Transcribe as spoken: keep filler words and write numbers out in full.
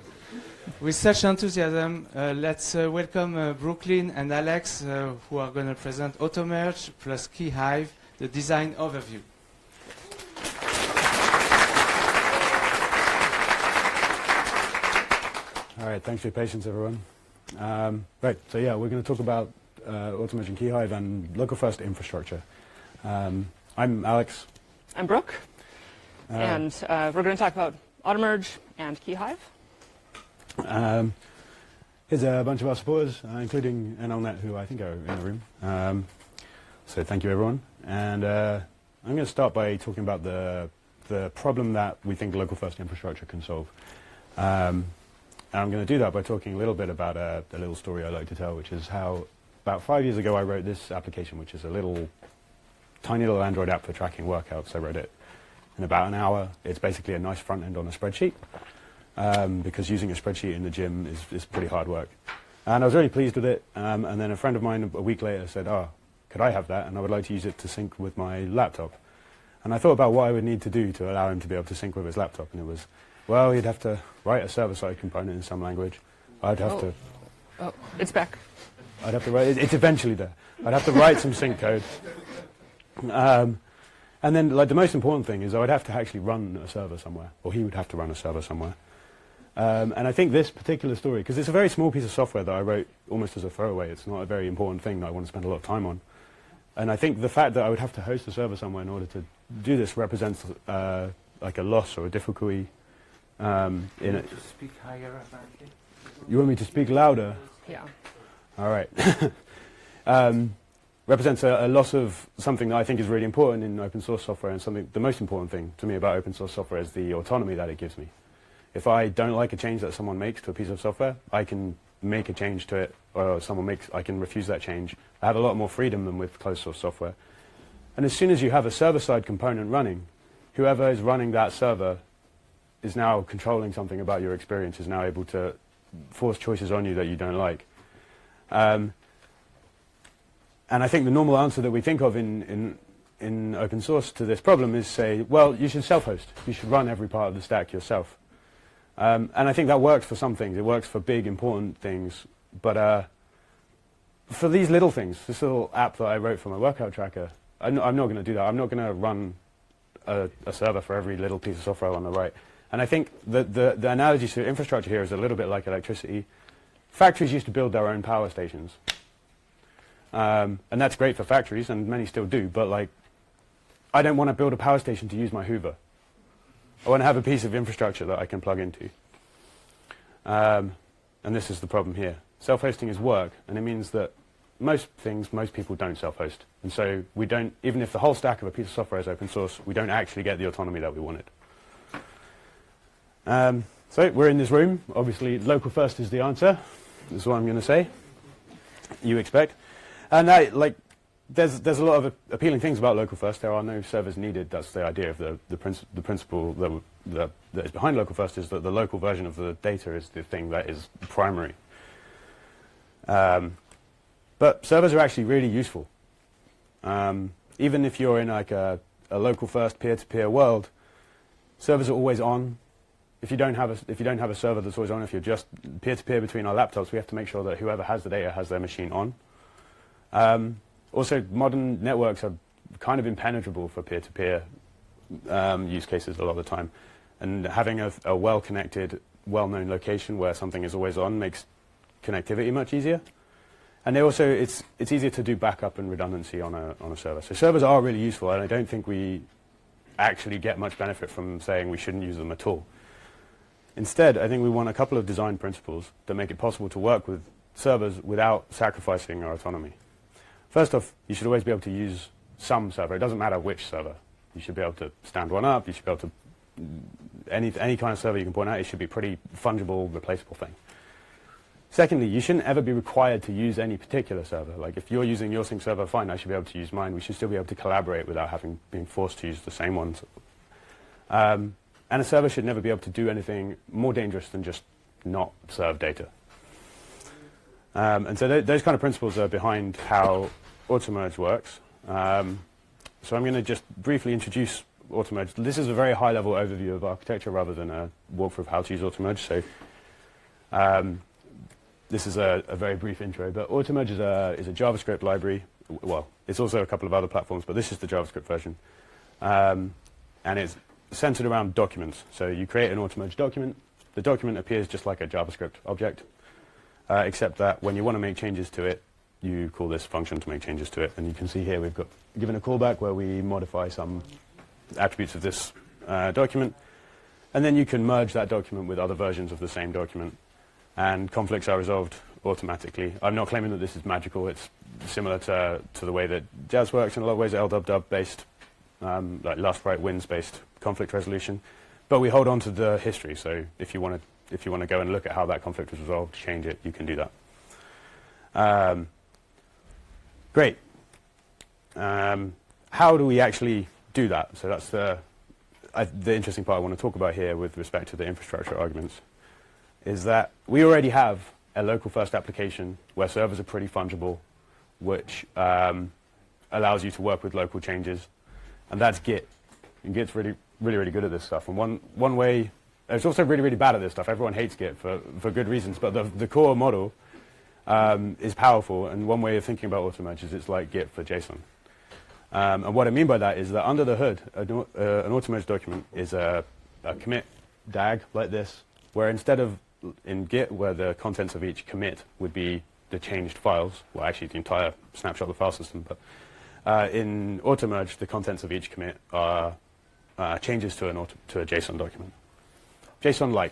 with such enthusiasm, uh, let's uh, welcome uh, Brooklyn and Alex, uh, who are going to present AutoMerge plus Keyhive, the design overview. All right, thanks for your patience, everyone. Um, right, so yeah, we're going to talk about uh, AutoMerge and Keyhive and local first infrastructure. Um, I'm Alex. I'm Brooke, uh, and uh, we're going to talk about AutoMerge and Keyhive. Um, here's a bunch of our supporters, uh, including N L net, who I think are in the room. Um, so thank you, everyone. And uh, I'm going to start by talking about the, the problem that we think local first infrastructure can solve. Um, And I'm going to do that by talking a little bit about a, a little story I like to tell, which is how about five years ago I wrote this application, which is a little, tiny little Android app for tracking workouts. I wrote it in about an hour. It's basically a nice front end on a spreadsheet, um, because using a spreadsheet in the gym is, is pretty hard work. And I was really pleased with it. Um, and then a friend of mine a week later said, oh, could I have that? And I would like to use it to sync with my laptop. And I thought about what I would need to do to allow him to be able to sync with his laptop. And it was, well, you'd have to write a server-side component in some language. I'd have oh. to... Oh, it's back. I'd have to write... It, it's eventually there. I'd have to write some sync code. Um, and then, like, the most important thing is I would have to actually run a server somewhere, or he would have to run a server somewhere. Um, and I think this particular story, because it's a very small piece of software that I wrote almost as a throwaway. It's not a very important thing that I want to spend a lot of time on. And I think the fact that I would have to host a server somewhere in order to do this represents, uh, like, a loss or a difficulty. Um, in it. To speak higher, apparently. You want me to speak louder? Yeah. All right. um, represents a, a loss of something that I think is really important in open source software, and something. The most important thing to me about open source software is the autonomy that it gives me. If I don't like a change that someone makes to a piece of software, I can make a change to it, or someone makes. I can refuse that change. I have a lot more freedom than with closed source software. And as soon as you have a server-side component running, whoever is running that server is now controlling something about your experience, is now able to force choices on you that you don't like. Um, and I think the normal answer that we think of in, in, in open source to this problem is say, well, you should self-host. You should run every part of the stack yourself. Um, and I think that works for some things. It works for big, important things. But uh, for these little things, this little app that I wrote for my workout tracker, I'm, I'm not going to do that. I'm not going to run a, a server for every little piece of software on the right. And I think the, the, the analogy to infrastructure here is a little bit like electricity. Factories used to build their own power stations. Um, and that's great for factories, and many still do. But like, I don't want to build a power station to use my Hoover. I want to have a piece of infrastructure that I can plug into. Um, and this is the problem here. Self-hosting is work, and it means that most things, most people don't self-host. And so we don't, even if the whole stack of a piece of software is open source, we don't actually get the autonomy that we wanted. Um, so we're in this room. Obviously, local first is the answer. That's what I'm going to say. You expect. And I, like, there's there's a lot of appealing things about local first. There are no servers needed. That's the idea of the the, princi the principle that, that that is behind local first, is that the local version of the data is the thing that is primary. Um, but servers are actually really useful. Um, even if you're in like a, a local first peer-to-peer world, servers are always on. If you don't have a, if you don't have a server that's always on, if you're just peer-to-peer between our laptops, we have to make sure that whoever has the data has their machine on. Um, also, modern networks are kind of impenetrable for peer-to-peer um, use cases a lot of the time. And having a, a well-connected, well-known location where something is always on makes connectivity much easier. And they also, it's, it's easier to do backup and redundancy on a, on a server. So servers are really useful, and I don't think we actually get much benefit from saying we shouldn't use them at all. Instead, I think we want a couple of design principles that make it possible to work with servers without sacrificing our autonomy. First off, you should always be able to use some server. It doesn't matter which server. You should be able to stand one up. You should be able to, any, any kind of server you can point out, it should be a pretty fungible, replaceable thing. Secondly, you shouldn't ever be required to use any particular server. Like if you're using your sync server, fine, I should be able to use mine. We should still be able to collaborate without having being forced to use the same ones. Um, And a server should never be able to do anything more dangerous than just not serve data. Um, and so th those kind of principles are behind how AutoMerge works. Um, so I'm going to just briefly introduce AutoMerge. This is a very high-level overview of architecture rather than a walkthrough of how to use AutoMerge. So Um, this is a, a very brief intro, but Automerge is a, is a JavaScript library. Well, it's also a couple of other platforms, but this is the JavaScript version. Um, and it's centered around documents. So you create an Automerge document. The document appears just like a JavaScript object, uh, except that when you want to make changes to it, you call this function to make changes to it. And you can see here we've got given a callback where we modify some attributes of this uh, document. And then you can merge that document with other versions of the same document. And conflicts are resolved automatically. I'm not claiming that this is magical. It's similar to, to the way that Jazz works in a lot of ways, L W W based, um, like last right wins based conflict resolution. But we hold on to the history. So if you want to, if you want to go and look at how that conflict was resolved, change it, you can do that. Um, great. Um, how do we actually do that? So that's the, I, the interesting part I want to talk about here with respect to the infrastructure arguments, is that we already have a local first application where servers are pretty fungible, which um, allows you to work with local changes, and that's Git. And Git's really, really, really good at this stuff. And one, one way, it's also really, really bad at this stuff. Everyone hates Git for, for good reasons, but the, the core model um, is powerful, and one way of thinking about Automerge is it's like Git for JSON. Um, and what I mean by that is that under the hood, a, uh, an Automerge document is a, a commit D A G like this, where instead of in Git, where the contents of each commit would be the changed files, well, actually the entire snapshot of the file system, but uh, in Automerge, the contents of each commit are uh, changes to, an auto to a JSON document. JSON-like,